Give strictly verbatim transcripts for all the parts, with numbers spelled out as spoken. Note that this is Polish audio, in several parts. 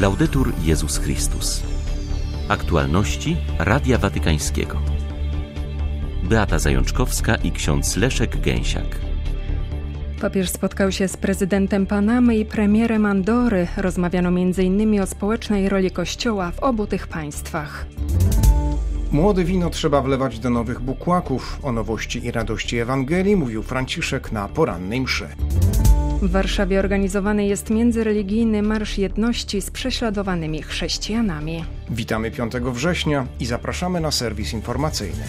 Laudetur Jezus Chrystus. Aktualności Radia Watykańskiego. Beata Zajączkowska i ksiądz Leszek Gęsiak. Papież spotkał się z prezydentem Panamy i premierem Andory. Rozmawiano między innymi o społecznej roli Kościoła w obu tych państwach. Młode wino trzeba wlewać do nowych bukłaków. O nowości i radości Ewangelii mówił Franciszek na porannej mszy. W Warszawie organizowany jest międzyreligijny Marsz Jedności z prześladowanymi chrześcijanami. Witamy piątego września i zapraszamy na serwis informacyjny.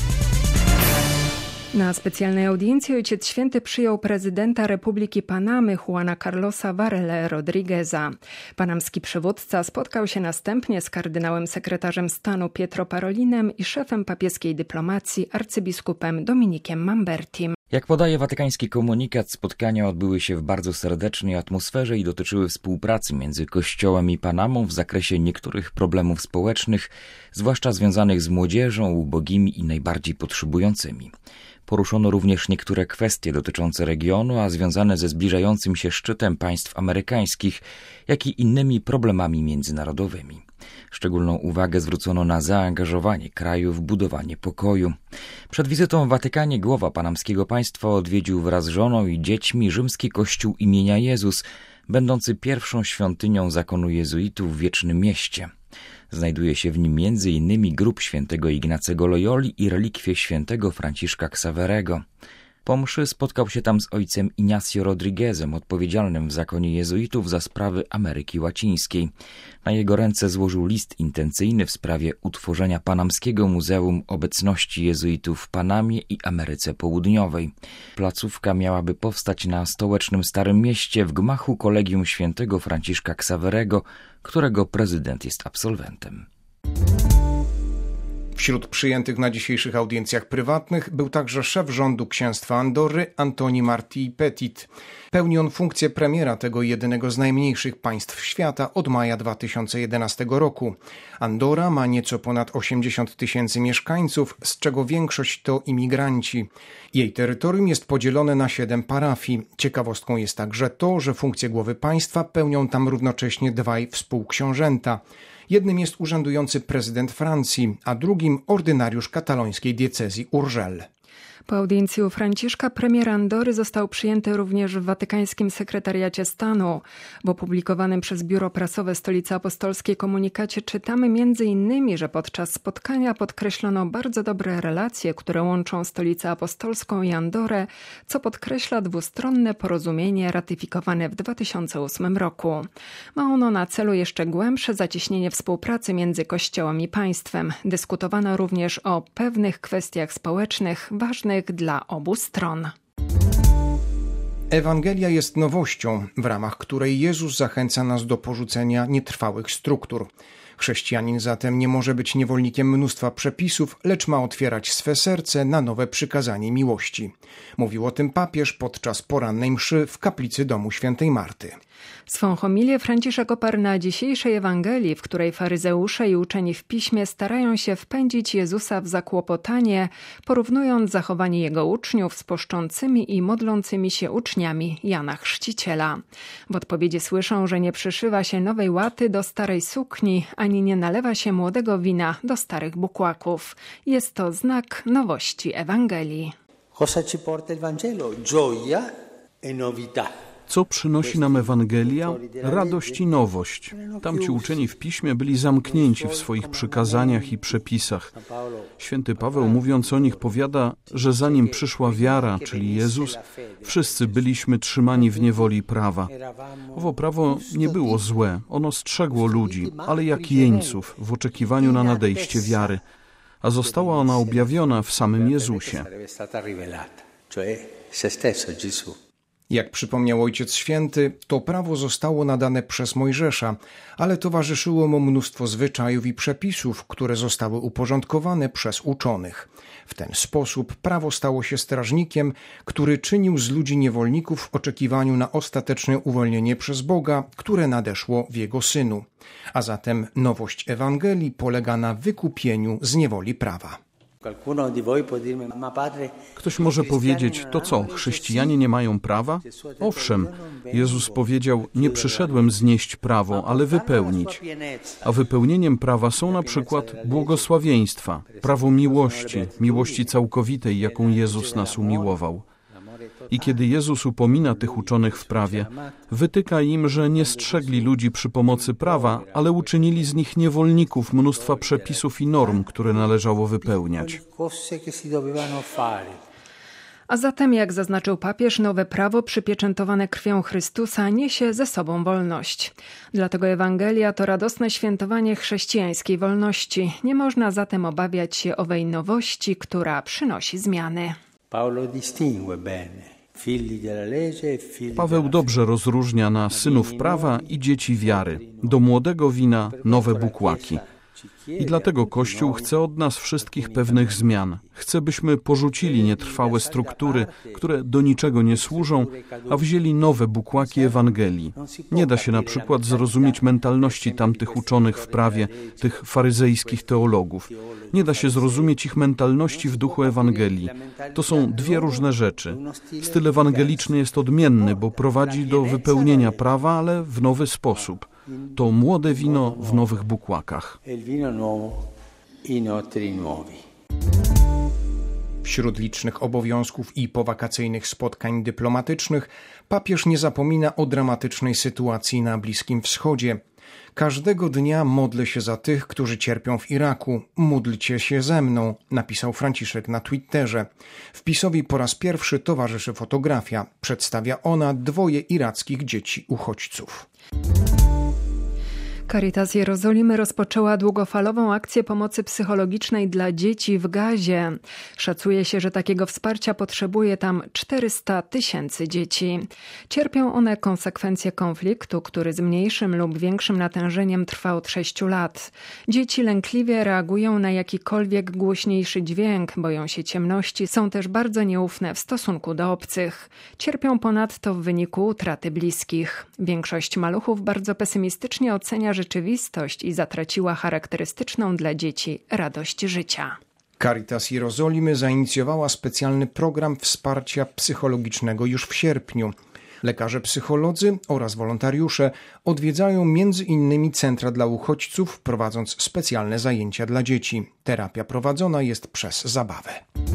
Na specjalnej audiencji Ojciec Święty przyjął prezydenta Republiki Panamy Juana Carlosa Varela Rodrigueza. Panamski przywódca spotkał się następnie z kardynałem sekretarzem stanu Pietro Parolinem i szefem papieskiej dyplomacji arcybiskupem Dominikiem Mambertim. Jak podaje watykański komunikat, spotkania odbyły się w bardzo serdecznej atmosferze i dotyczyły współpracy między Kościołem i Panamą w zakresie niektórych problemów społecznych, zwłaszcza związanych z młodzieżą, ubogimi i najbardziej potrzebującymi. Poruszono również niektóre kwestie dotyczące regionu, a związane ze zbliżającym się szczytem państw amerykańskich, jak i innymi problemami międzynarodowymi. Szczególną uwagę zwrócono na zaangażowanie kraju w budowanie pokoju. Przed wizytą w Watykanie głowa panamskiego państwa odwiedził wraz z żoną i dziećmi rzymski kościół imienia Jezus, będący pierwszą świątynią zakonu jezuitów w Wiecznym Mieście. Znajduje się w nim między innymi grób świętego Ignacego Loyoli i relikwie świętego Franciszka Xaverego. Po mszy spotkał się tam z ojcem Ignacio Rodriguezem, odpowiedzialnym w zakonie jezuitów za sprawy Ameryki Łacińskiej. Na jego ręce złożył list intencyjny w sprawie utworzenia Panamskiego Muzeum Obecności Jezuitów w Panamie i Ameryce Południowej. Placówka miałaby powstać na stołecznym Starym Mieście w gmachu Kolegium Świętego Franciszka Xaverego, którego prezydent jest absolwentem. Wśród przyjętych na dzisiejszych audiencjach prywatnych był także szef rządu księstwa Andory Antoni Martí Petit. Pełni on funkcję premiera tego jednego z najmniejszych państw świata od maja dwa tysiące jedenastego roku. Andora ma nieco ponad osiemdziesiąt tysięcy mieszkańców, z czego większość to imigranci. Jej terytorium jest podzielone na siedem parafii. Ciekawostką jest także to, że funkcję głowy państwa pełnią tam równocześnie dwaj współksiążęta. Jednym jest urzędujący prezydent Francji, a drugim ordynariusz katalońskiej diecezji Urgel. Po audiencji u Franciszka premier Andory został przyjęty również w watykańskim sekretariacie stanu. W opublikowanym przez biuro prasowe Stolicy Apostolskiej komunikacie czytamy między innymi, że podczas spotkania podkreślono bardzo dobre relacje, które łączą Stolicę Apostolską i Andorę, co podkreśla dwustronne porozumienie ratyfikowane w dwa tysiące ósmym roku. Ma ono na celu jeszcze głębsze zacieśnienie współpracy między Kościołem i państwem. Dyskutowano również o pewnych kwestiach społecznych ważnych dla obu stron. Ewangelia jest nowością, w ramach której Jezus zachęca nas do porzucenia nietrwałych struktur. Chrześcijanin zatem nie może być niewolnikiem mnóstwa przepisów, lecz ma otwierać swe serce na nowe przykazanie miłości. Mówił o tym papież podczas porannej mszy w kaplicy domu świętej Marty. Swą homilię Franciszek oparł na dzisiejszej Ewangelii, w której faryzeusze i uczeni w piśmie starają się wpędzić Jezusa w zakłopotanie, porównując zachowanie jego uczniów z poszczącymi i modlącymi się uczniami Jana Chrzciciela. W odpowiedzi słyszą, że nie przyszywa się nowej łaty do starej sukni, ani nie nalewa się młodego wina do starych bukłaków. Jest to znak nowości Ewangelii. Cosa ci porta il Vangelo? Gioia e novità. Co przynosi nam Ewangelia? Radość i nowość. Tamci uczeni w Piśmie byli zamknięci w swoich przykazaniach i przepisach. Święty Paweł, mówiąc o nich, powiada, że zanim przyszła wiara, czyli Jezus, wszyscy byliśmy trzymani w niewoli prawa. Owo prawo nie było złe, ono strzegło ludzi, ale jak jeńców w oczekiwaniu na nadejście wiary, a została ona objawiona w samym Jezusie. Jak przypomniał Ojciec Święty, to prawo zostało nadane przez Mojżesza, ale towarzyszyło mu mnóstwo zwyczajów i przepisów, które zostały uporządkowane przez uczonych. W ten sposób prawo stało się strażnikiem, który czynił z ludzi niewolników w oczekiwaniu na ostateczne uwolnienie przez Boga, które nadeszło w Jego Synu. A zatem nowość Ewangelii polega na wykupieniu z niewoli prawa. Ktoś może powiedzieć, to co, chrześcijanie nie mają prawa? Owszem, Jezus powiedział, nie przyszedłem znieść prawo, ale wypełnić. A wypełnieniem prawa są na przykład błogosławieństwa, prawo miłości, miłości całkowitej, jaką Jezus nas umiłował. I kiedy Jezus upomina tych uczonych w prawie, wytyka im, że nie strzegli ludzi przy pomocy prawa, ale uczynili z nich niewolników mnóstwa przepisów i norm, które należało wypełniać. A zatem, jak zaznaczył papież, nowe prawo przypieczętowane krwią Chrystusa niesie ze sobą wolność. Dlatego Ewangelia to radosne świętowanie chrześcijańskiej wolności. Nie można zatem obawiać się owej nowości, która przynosi zmiany. Paweł dobrze rozróżnia na synów prawa i dzieci wiary. Do młodego wina nowe bukłaki. I dlatego Kościół chce od nas wszystkich pewnych zmian. Chce, byśmy porzucili nietrwałe struktury, które do niczego nie służą, a wzięli nowe bukłaki Ewangelii. Nie da się na przykład zrozumieć mentalności tamtych uczonych w prawie, tych faryzejskich teologów. Nie da się zrozumieć ich mentalności w duchu Ewangelii. To są dwie różne rzeczy. Styl ewangeliczny jest odmienny, bo prowadzi do wypełnienia prawa, ale w nowy sposób. To młode wino w nowych bukłakach. Wśród licznych obowiązków i powakacyjnych spotkań dyplomatycznych papież nie zapomina o dramatycznej sytuacji na Bliskim Wschodzie. Każdego dnia modlę się za tych, którzy cierpią w Iraku. Módlcie się ze mną, napisał Franciszek na Twitterze. Wpisowi po raz pierwszy towarzyszy fotografia. Przedstawia ona dwoje irackich dzieci uchodźców. Caritas Jerozolimy rozpoczęła długofalową akcję pomocy psychologicznej dla dzieci w Gazie. Szacuje się, że takiego wsparcia potrzebuje tam czterysta tysięcy dzieci. Cierpią one konsekwencje konfliktu, który z mniejszym lub większym natężeniem trwa od sześciu lat. Dzieci lękliwie reagują na jakikolwiek głośniejszy dźwięk, boją się ciemności, są też bardzo nieufne w stosunku do obcych. Cierpią ponadto w wyniku utraty bliskich. Większość maluchów bardzo pesymistycznie ocenia rzeczywistość i zatraciła charakterystyczną dla dzieci radość życia. Caritas Jerozolimy zainicjowała specjalny program wsparcia psychologicznego już w sierpniu. Lekarze psycholodzy oraz wolontariusze odwiedzają między innymi centra dla uchodźców, prowadząc specjalne zajęcia dla dzieci. Terapia prowadzona jest przez zabawę.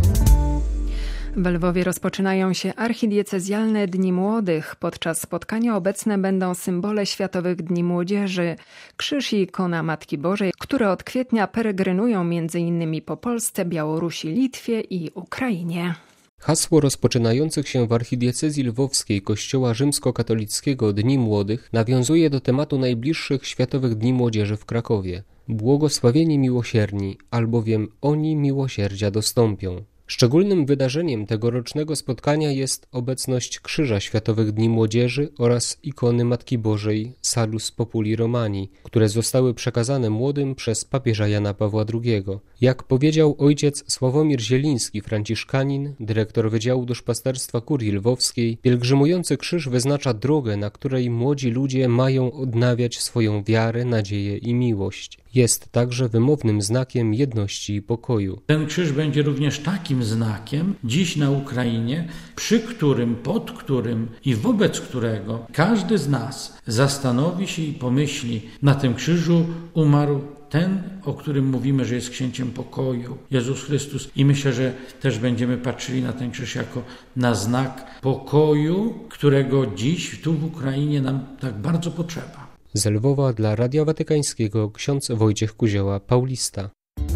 W Lwowie rozpoczynają się archidiecezjalne Dni Młodych. Podczas spotkania obecne będą symbole Światowych Dni Młodzieży, krzyż i ikona Matki Bożej, które od kwietnia peregrynują między innymi po Polsce, Białorusi, Litwie i Ukrainie. Hasło rozpoczynających się w archidiecezji lwowskiej Kościoła Rzymskokatolickiego Dni Młodych nawiązuje do tematu najbliższych Światowych Dni Młodzieży w Krakowie. Błogosławieni miłosierni, albowiem oni miłosierdzia dostąpią. Szczególnym wydarzeniem tegorocznego spotkania jest obecność Krzyża Światowych Dni Młodzieży oraz ikony Matki Bożej Salus Populi Romani, które zostały przekazane młodym przez papieża Jana Pawła drugiego. Jak powiedział ojciec Sławomir Zieliński, franciszkanin, dyrektor Wydziału Duszpasterstwa Kurii Lwowskiej, pielgrzymujący krzyż wyznacza drogę, na której młodzi ludzie mają odnawiać swoją wiarę, nadzieję i miłość. Jest także wymownym znakiem jedności i pokoju. Ten krzyż będzie również takim znakiem dziś na Ukrainie, przy którym, pod którym i wobec którego każdy z nas zastanowi się i pomyśli, na tym krzyżu umarł ten, o którym mówimy, że jest księciem pokoju, Jezus Chrystus. I myślę, że też będziemy patrzyli na ten krzyż jako na znak pokoju, którego dziś tu w Ukrainie nam tak bardzo potrzeba. Z Lwowa dla Radia Watykańskiego ksiądz Wojciech Kuzioła, Paulista.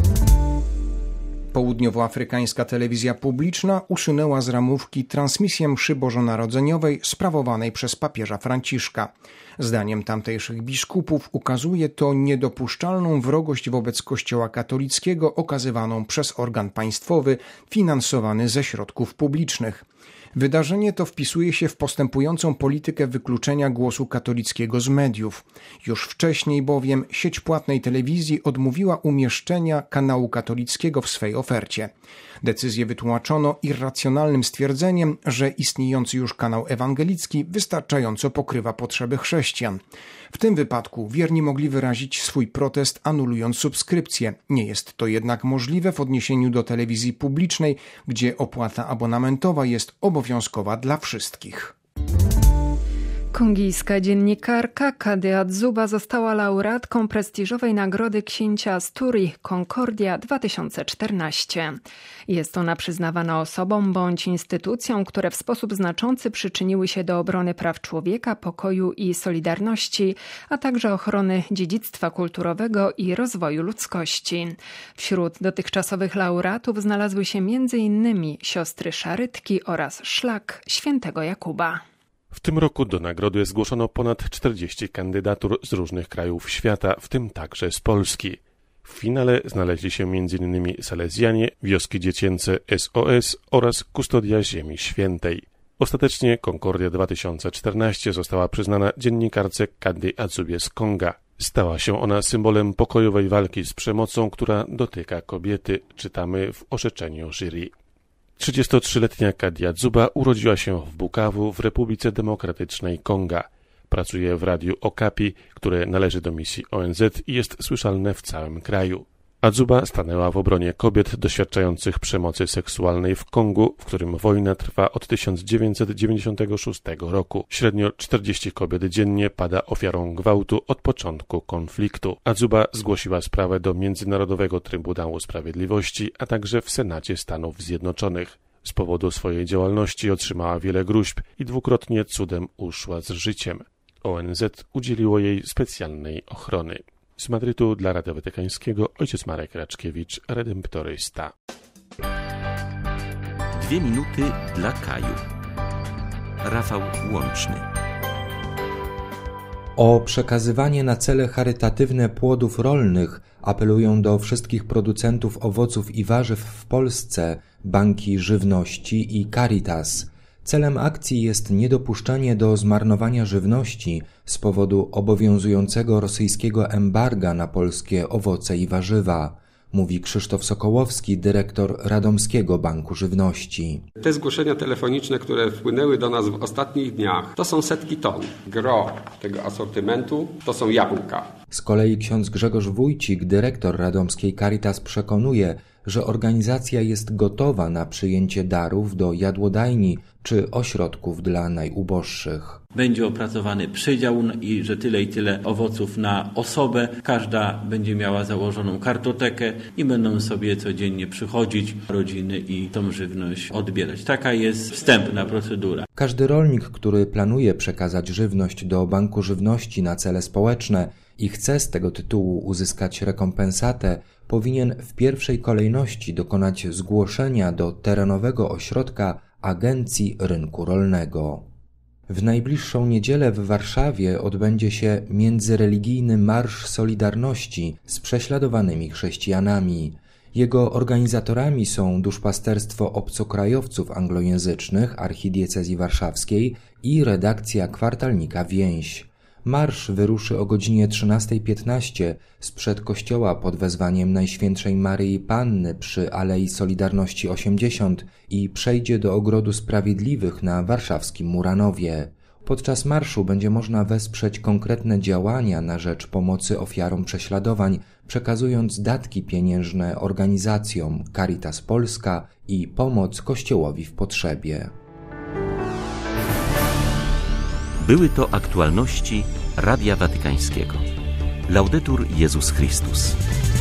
Południowoafrykańska telewizja publiczna usunęła z ramówki transmisję mszy bożonarodzeniowej sprawowanej przez papieża Franciszka. Zdaniem tamtejszych biskupów ukazuje to niedopuszczalną wrogość wobec Kościoła katolickiego okazywaną przez organ państwowy finansowany ze środków publicznych. Wydarzenie to wpisuje się w postępującą politykę wykluczenia głosu katolickiego z mediów. Już wcześniej bowiem sieć płatnej telewizji odmówiła umieszczenia kanału katolickiego w swej ofercie. Decyzję wytłumaczono irracjonalnym stwierdzeniem, że istniejący już kanał ewangelicki wystarczająco pokrywa potrzeby chrześcijan. W tym wypadku wierni mogli wyrazić swój protest, anulując subskrypcję. Nie jest to jednak możliwe w odniesieniu do telewizji publicznej, gdzie opłata abonamentowa jest obowiązkowa dla wszystkich. Kongijska dziennikarka Kady Adzuba została laureatką prestiżowej nagrody księcia Asturii Concordia dwa tysiące czternaście. Jest ona przyznawana osobom bądź instytucjom, które w sposób znaczący przyczyniły się do obrony praw człowieka, pokoju i solidarności, a także ochrony dziedzictwa kulturowego i rozwoju ludzkości. Wśród dotychczasowych laureatów znalazły się między innymi siostry Szarytki oraz Szlak Świętego Jakuba. W tym roku do nagrody zgłoszono ponad czterdzieści kandydatur z różnych krajów świata, w tym także z Polski. W finale znaleźli się między innymi Salezjanie, wioski dziecięce S O S oraz Kustodia Ziemi Świętej. Ostatecznie Concordia dwa tysiące czternaście została przyznana dziennikarce Kady Adzubie z Konga. Stała się ona symbolem pokojowej walki z przemocą, która dotyka kobiety, czytamy w orzeczeniu jury. trzydziestotrzyletnia Kady Adzuba urodziła się w Bukawu w Republice Demokratycznej Konga. Pracuje w Radiu Okapi, które należy do misji O N Z i jest słyszalne w całym kraju. Adzuba stanęła w obronie kobiet doświadczających przemocy seksualnej w Kongu, w którym wojna trwa od tysiąc dziewięćset dziewięćdziesiątego szóstego roku. Średnio czterdzieści kobiet dziennie pada ofiarą gwałtu od początku konfliktu. Adzuba zgłosiła sprawę do Międzynarodowego Trybunału Sprawiedliwości, a także w Senacie Stanów Zjednoczonych. Z powodu swojej działalności otrzymała wiele gróźb i dwukrotnie cudem uszła z życiem. O N Z udzieliło jej specjalnej ochrony. Z Madrytu dla Radia Watykańskiego ojciec Marek Raczkiewicz, redemptorysta. Dwie minuty dla Kaju. Rafał Łączny. O przekazywanie na cele charytatywne płodów rolnych apelują do wszystkich producentów owoców i warzyw w Polsce banki żywności i Caritas. Celem akcji jest niedopuszczanie do zmarnowania żywności z powodu obowiązującego rosyjskiego embarga na polskie owoce i warzywa, mówi Krzysztof Sokołowski, dyrektor Radomskiego Banku Żywności. Te zgłoszenia telefoniczne, które wpłynęły do nas w ostatnich dniach, to są setki ton. Gro tego asortymentu to są jabłka. Z kolei ksiądz Grzegorz Wójcik, dyrektor radomskiej Caritas, przekonuje, że organizacja jest gotowa na przyjęcie darów do jadłodajni czy ośrodków dla najuboższych. Będzie opracowany przydział i że tyle i tyle owoców na osobę. Każda będzie miała założoną kartotekę i będą sobie codziennie przychodzić rodziny i tą żywność odbierać. Taka jest wstępna procedura. Każdy rolnik, który planuje przekazać żywność do Banku Żywności na cele społeczne i chce z tego tytułu uzyskać rekompensatę, powinien w pierwszej kolejności dokonać zgłoszenia do terenowego ośrodka Agencji Rynku Rolnego. W najbliższą niedzielę w Warszawie odbędzie się międzyreligijny Marsz Solidarności z prześladowanymi chrześcijanami. Jego organizatorami są Duszpasterstwo Obcokrajowców Anglojęzycznych Archidiecezji Warszawskiej i redakcja kwartalnika Więź. Marsz wyruszy o godzinie trzynastej piętnaście sprzed kościoła pod wezwaniem Najświętszej Maryi Panny przy Alei Solidarności osiemdziesiąt i przejdzie do Ogrodu Sprawiedliwych na warszawskim Muranowie. Podczas marszu będzie można wesprzeć konkretne działania na rzecz pomocy ofiarom prześladowań, przekazując datki pieniężne organizacjom Caritas Polska i Pomoc Kościołowi w Potrzebie. Były to aktualności Radia Watykańskiego. Laudetur Jezus Chrystus.